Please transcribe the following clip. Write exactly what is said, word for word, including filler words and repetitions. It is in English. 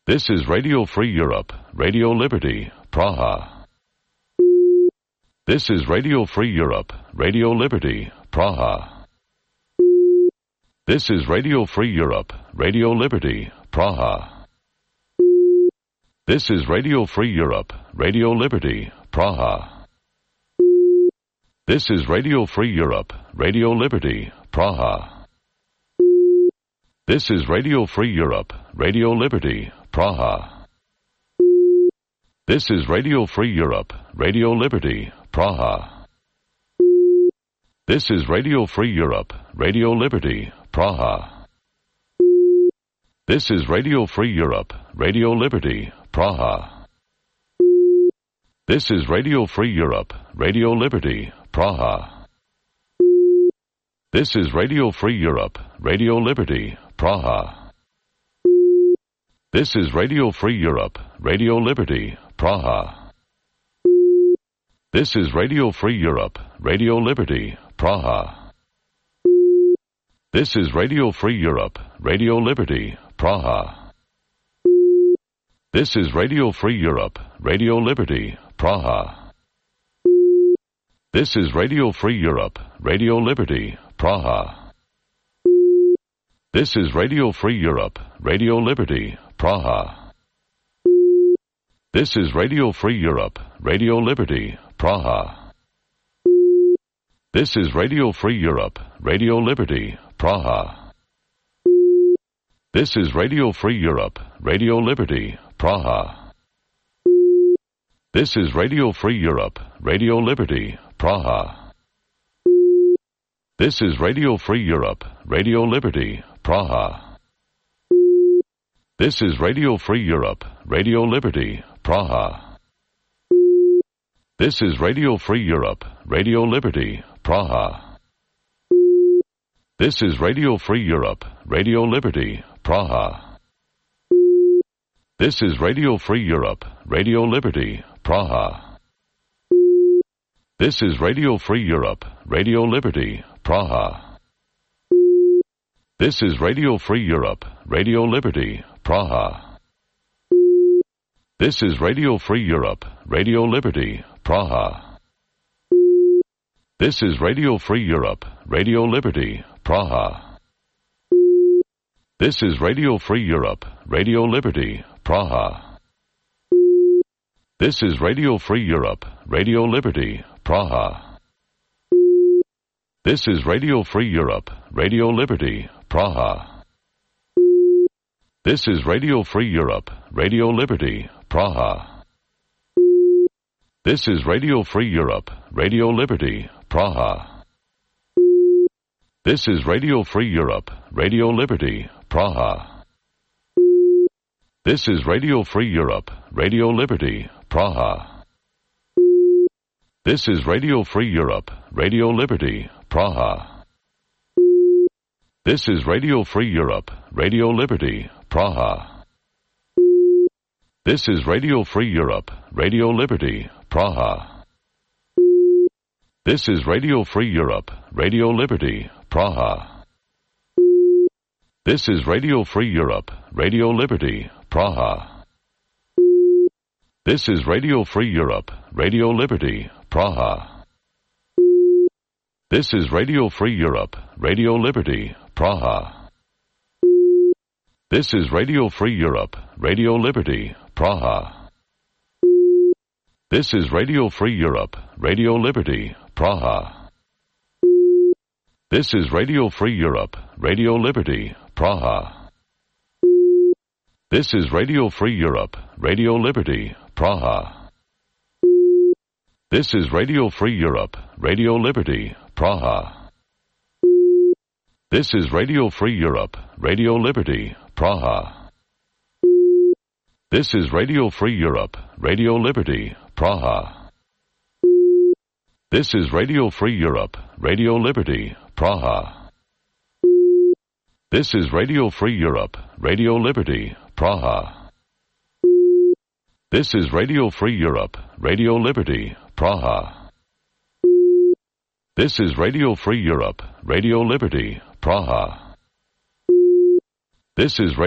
This is Radio Free Europe, Radio Liberty, Praha. This is Radio Free Europe, Radio Liberty, Praha. This is Radio Free Europe, Radio Liberty, Praha. This is Radio Free Europe, Radio Liberty, Praha. This is Radio Free Europe, Radio Liberty, Praha. This is Radio Free Europe, Radio Liberty, Praha. This is Radio Free Europe, Radio Liberty, Praha. This is Radio Free Europe, Radio Liberty, Praha. This is Radio Free Europe, Radio Liberty, Praha. This is Radio Free Europe, Radio Liberty, Praha. This is Radio Free Europe, Radio Liberty, Praha. This is Radio Free Europe, Radio Liberty, Praha. This is Radio Free Europe, Radio Liberty, Praha. This is Radio Free Europe, Radio Liberty, Praha. This is Radio Free Europe, Radio Liberty, Praha. This is Radio Free Europe, Radio Liberty, Praha. This is Radio Free Europe, Radio Liberty, Praha. This is Radio Free Europe, Radio Liberty, Praha. This is Radio Free Europe, Radio Liberty, Praha. This is Radio Free Europe, Radio Liberty, Praha. This is Radio Free Europe, Radio Liberty, Praha. This is Radio Free Europe, Radio Liberty, Praha. This is Radio Free Europe, Radio Liberty, Praha. This is Radio Free Europe, Radio Liberty, Praha. This is Radio Free Europe, Radio Liberty, Praha. This is Radio Free Europe, Radio Liberty, Praha. This is Radio Free Europe, Radio Liberty, Praha. This is Radio Free Europe, Radio Liberty, Praha. This is Radio Free Europe, Radio Liberty, Praha. This is Radio Free Europe, Radio Liberty, Praha. This is Radio Free Europe, Radio Liberty, Praha. This is Radio Free Europe, Radio Liberty, Praha. This is Radio Free Europe, Radio Liberty, Praha. This is Radio Free Europe, Radio Liberty, Praha. This is Radio Free Europe, Radio Liberty, Praha. This is Radio Free Europe, Radio Liberty, Praha. This is Radio Free Europe, Radio Liberty, Praha. This is Radio Free Europe, Radio Liberty, Praha. This is Radio Free Europe, Radio Liberty, Praha. This is Radio Free Europe, Radio Liberty, Praha. This is Radio Free Europe, Radio Liberty, Praha. This is Radio Free Europe, Radio Liberty, Praha. This is Radio Free Europe, Radio Liberty, Praha. This is Radio Free Europe, Radio Liberty, Praha. This is Radio Free Europe, Radio Liberty, Praha. This is Radio Free Europe, Radio Liberty, Praha. This is Radio Free Europe, Radio Liberty, Praha. This is Radio Free Europe, Radio Liberty, Praha. This is Radio Free Europe, Radio Liberty, Praha. This is Radio Free Europe, Radio Liberty, Praha. This is Radio Free Europe, Radio Liberty, Praha. This is Radio Free Europe, Radio Liberty, Praha. This is Radio Free Europe, Radio Liberty, Praha. This is Radio Free Europe, Radio Liberty, Praha. This is Radio Free Europe, Radio Liberty, Praha. This is